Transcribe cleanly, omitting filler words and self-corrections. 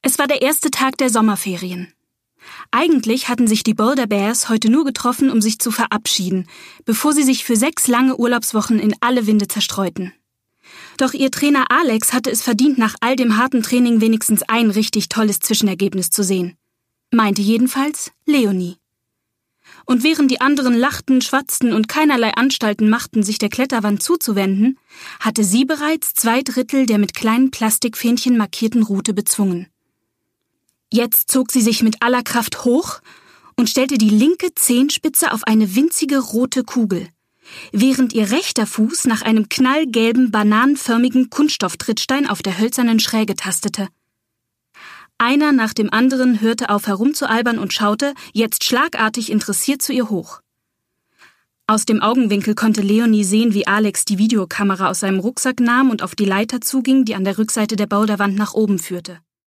Es war der erste Tag der Sommerferien. Eigentlich hatten sich die Boulder Bears heute nur getroffen, um sich zu verabschieden, bevor sie sich für 6 lange Urlaubswochen in alle Winde zerstreuten. Doch ihr Trainer Alex hatte es verdient, nach all dem harten Training wenigstens ein richtig tolles Zwischenergebnis zu sehen. Meinte jedenfalls Leonie. Und während die anderen lachten, schwatzten und keinerlei Anstalten machten, sich der Kletterwand zuzuwenden, hatte sie bereits 2/3 der mit kleinen Plastikfähnchen markierten Route bezwungen. Jetzt zog sie sich mit aller Kraft hoch und stellte die linke Zehenspitze auf eine winzige rote Kugel, während ihr rechter Fuß nach einem knallgelben, bananenförmigen Kunststofftrittstein auf der hölzernen Schräge tastete. Einer nach dem anderen hörte auf herumzualbern und schaute, jetzt schlagartig interessiert zu ihr hoch. Aus dem Augenwinkel konnte Leonie sehen, wie Alex die Videokamera aus seinem Rucksack nahm und auf die Leiter zuging, die an der Rückseite der Boulderwand nach oben führte.